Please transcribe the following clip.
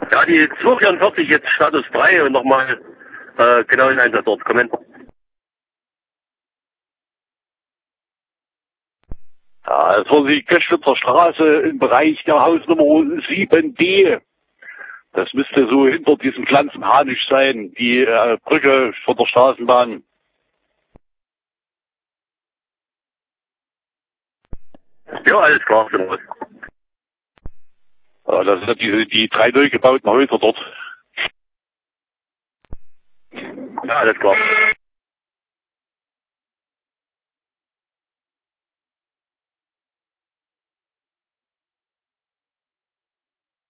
Ja, die 244 jetzt Status 3 und nochmal genau in Einsatz dort. Comment. Ja, das war die Köschwitzer Straße im Bereich der Hausnummer 7D. Das müsste so hinter diesem Glanzenhanisch sein, die Brücke von der Straßenbahn. Ja, alles klar. Ja, das sind die 3 neu gebauten Häuser dort. Ja, alles klar.